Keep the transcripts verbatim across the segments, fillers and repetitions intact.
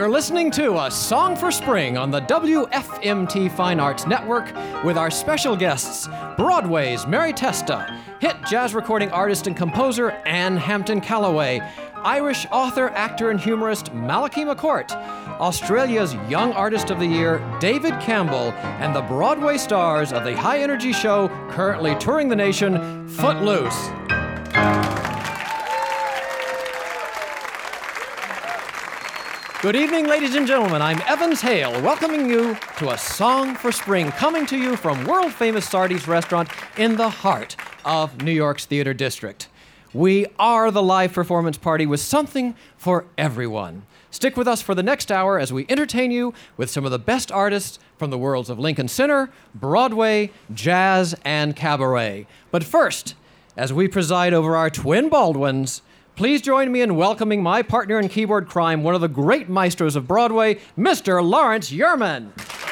You're listening to A Song for Spring on the W F M T Fine Arts Network with our special guests, Broadway's Mary Testa, hit jazz recording artist and composer Anne Hampton Callaway, Irish author, actor, and humorist Malachi McCourt, Australia's Young Artist of the Year David Campbell, and the Broadway stars of the high-energy show currently touring the nation, Footloose. Good evening, ladies and gentlemen. I'm Evans Hale, welcoming you to A Song for Spring, coming to you from world-famous Sardi's restaurant in the heart of New York's Theater District. We are the live performance party with something for everyone. Stick with us for the next hour as we entertain you with some of the best artists from the worlds of Lincoln Center, Broadway, jazz, and cabaret. But first, as we preside over our twin Baldwins, please join me in welcoming my partner in keyboard crime, one of the great maestros of Broadway, Mister Lawrence Yerman.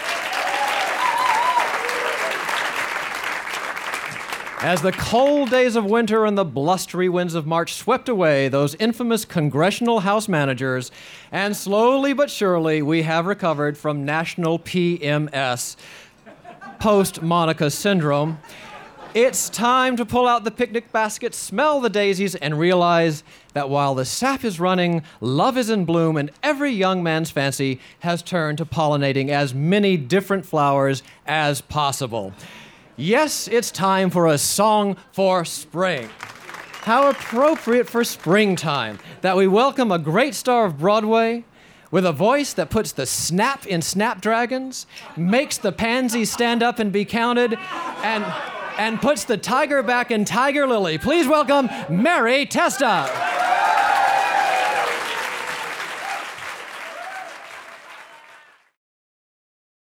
As the cold days of winter and the blustery winds of March swept away those infamous congressional house managers, and slowly but surely we have recovered from national P M S, post-Monica syndrome, it's time to pull out the picnic basket, smell the daisies, and realize that while the sap is running, love is in bloom, and every young man's fancy has turned to pollinating as many different flowers as possible. Yes, it's time for a song for spring. How appropriate for springtime that we welcome a great star of Broadway with a voice that puts the snap in Snapdragons, makes the pansies stand up and be counted, and... and puts the tiger back in Tiger Lily. Please welcome Mary Testa.